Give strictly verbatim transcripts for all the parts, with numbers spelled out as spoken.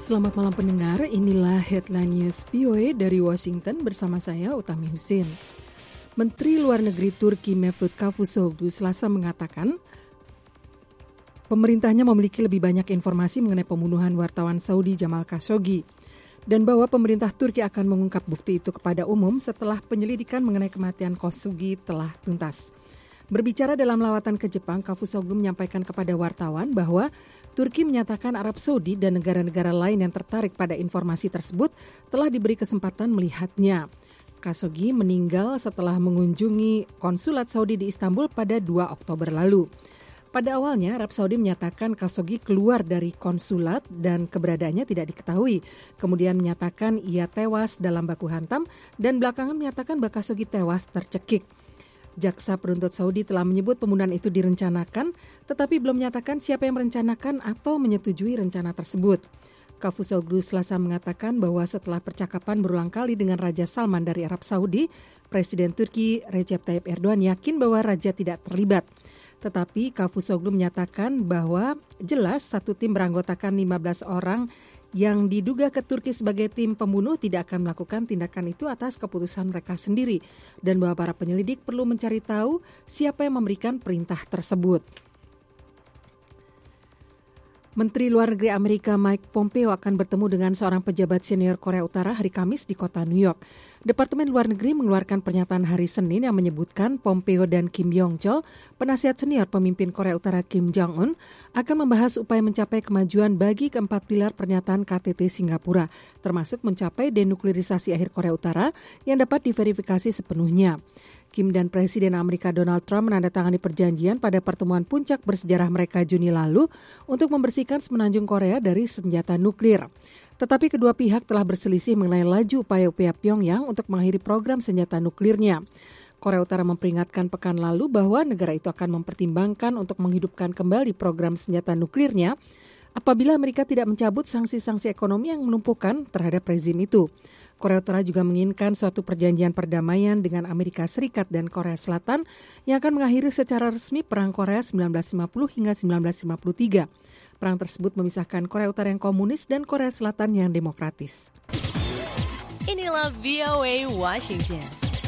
Selamat malam pendengar, inilah Headline News V O A dari Washington bersama saya Utami Husin. Menteri Luar Negeri Turki Mevlut Cavusoglu Selasa mengatakan pemerintahnya memiliki lebih banyak informasi mengenai pembunuhan wartawan Saudi Jamal Khashoggi dan bahwa pemerintah Turki akan mengungkap bukti itu kepada umum setelah penyelidikan mengenai kematian Khashoggi telah tuntas. Berbicara dalam lawatan ke Jepang, Cavusoglu menyampaikan kepada wartawan bahwa Turki menyatakan Arab Saudi dan negara-negara lain yang tertarik pada informasi tersebut telah diberi kesempatan melihatnya. Khashoggi meninggal setelah mengunjungi konsulat Saudi di Istanbul pada dua Oktober lalu. Pada awalnya, Arab Saudi menyatakan Khashoggi keluar dari konsulat dan keberadaannya tidak diketahui. Kemudian menyatakan ia tewas dalam baku hantam dan belakangan menyatakan bahwa Khashoggi tewas tercekik. Jaksa penuntut Saudi telah menyebut pembunuhan itu direncanakan, tetapi belum menyatakan siapa yang merencanakan atau menyetujui rencana tersebut. Cavusoglu Selasa mengatakan bahwa setelah percakapan berulang kali dengan Raja Salman dari Arab Saudi, Presiden Turki Recep Tayyip Erdogan yakin bahwa Raja tidak terlibat. Tetapi Cavusoglu menyatakan bahwa jelas satu tim beranggotakan lima belas orang yang diduga ke Turki sebagai tim pembunuh tidak akan melakukan tindakan itu atas keputusan mereka sendiri dan bahwa para penyelidik perlu mencari tahu siapa yang memberikan perintah tersebut. Menteri Luar Negeri Amerika Mike Pompeo akan bertemu dengan seorang pejabat senior Korea Utara hari Kamis di kota New York. Departemen Luar Negeri mengeluarkan pernyataan hari Senin yang menyebutkan Pompeo dan Kim Yong-chol, penasihat senior pemimpin Korea Utara Kim Jong-un, akan membahas upaya mencapai kemajuan bagi keempat pilar pernyataan K T T Singapura, termasuk mencapai denuklirisasi akhir Korea Utara yang dapat diverifikasi sepenuhnya. Kim dan Presiden Amerika Donald Trump menandatangani perjanjian pada pertemuan puncak bersejarah mereka Juni lalu untuk membersihkan semenanjung Korea dari senjata nuklir. Tetapi kedua pihak telah berselisih mengenai laju upaya-upaya Pyongyang untuk mengakhiri program senjata nuklirnya. Korea Utara memperingatkan pekan lalu bahwa negara itu akan mempertimbangkan untuk menghidupkan kembali program senjata nuklirnya apabila Amerika tidak mencabut sanksi-sanksi ekonomi yang menumpukan terhadap rezim itu. Korea Utara juga menginginkan suatu perjanjian perdamaian dengan Amerika Serikat dan Korea Selatan yang akan mengakhiri secara resmi Perang Korea sembilan belas lima puluh hingga sembilan belas lima puluh tiga. Perang tersebut memisahkan Korea Utara yang komunis dan Korea Selatan yang demokratis. Inilah V O A Washington.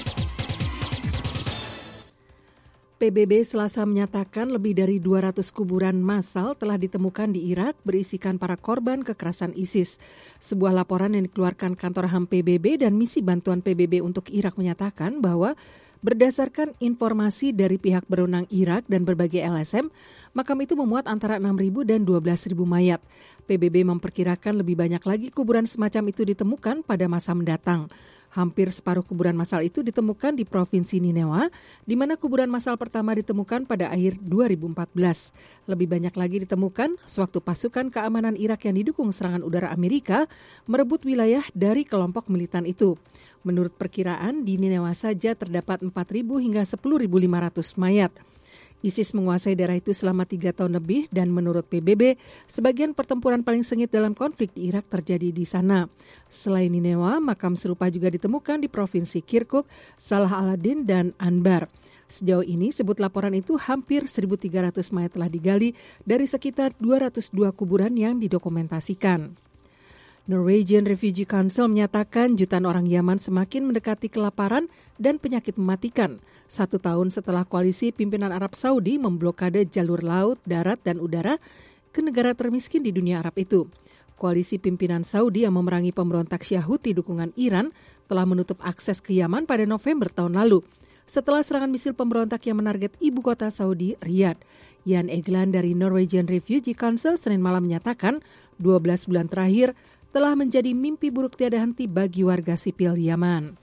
P B B Selasa menyatakan lebih dari dua ratus kuburan massal telah ditemukan di Irak berisikan para korban kekerasan ISIS. Sebuah laporan yang dikeluarkan kantor H A M P B B dan misi bantuan P B B untuk Irak menyatakan bahwa berdasarkan informasi dari pihak berwenang Irak dan berbagai L S M, makam itu memuat antara enam ribu dan dua belas ribu mayat. P B B memperkirakan lebih banyak lagi kuburan semacam itu ditemukan pada masa mendatang. Hampir separuh kuburan massal itu ditemukan di Provinsi Nineveh, di mana kuburan massal pertama ditemukan pada akhir dua ribu empat belas. Lebih banyak lagi ditemukan sewaktu pasukan keamanan Irak yang didukung serangan udara Amerika merebut wilayah dari kelompok militan itu. Menurut perkiraan, di Nineveh saja terdapat empat ribu hingga sepuluh ribu lima ratus mayat. ISIS menguasai daerah itu selama tiga tahun lebih dan menurut P B B, sebagian pertempuran paling sengit dalam konflik di Irak terjadi di sana. Selain Nineveh, makam serupa juga ditemukan di Provinsi Kirkuk, Salah Aladin, dan Anbar. Sejauh ini, sebut laporan itu hampir seribu tiga ratus mayat telah digali dari sekitar dua ratus dua kuburan yang didokumentasikan. Norwegian Refugee Council menyatakan jutaan orang Yaman semakin mendekati kelaparan dan penyakit mematikan. Satu tahun setelah koalisi pimpinan Arab Saudi memblokade jalur laut, darat, dan udara ke negara termiskin di dunia Arab itu. Koalisi pimpinan Saudi yang memerangi pemberontak Syiah Houthi dukungan Iran telah menutup akses ke Yaman pada November tahun lalu. Setelah serangan misil pemberontak yang menarget ibu kota Saudi, Riyadh. Jan Egeland dari Norwegian Refugee Council Senin malam menyatakan dua belas bulan terakhir telah menjadi mimpi buruk tiada henti bagi warga sipil Yaman.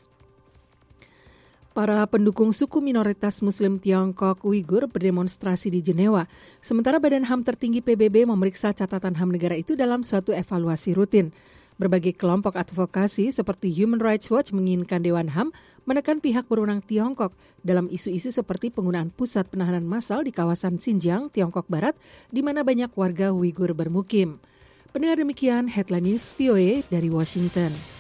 Para pendukung suku minoritas Muslim Tiongkok Uighur berdemonstrasi di Jenewa, sementara Badan H A M tertinggi P B B memeriksa catatan H A M negara itu dalam suatu evaluasi rutin. Berbagai kelompok advokasi seperti Human Rights Watch menginginkan Dewan H A M menekan pihak berwenang Tiongkok dalam isu-isu seperti penggunaan pusat penahanan massal di kawasan Xinjiang, Tiongkok Barat, di mana banyak warga Uighur bermukim. Pendengar demikian Headline News V O A dari Washington.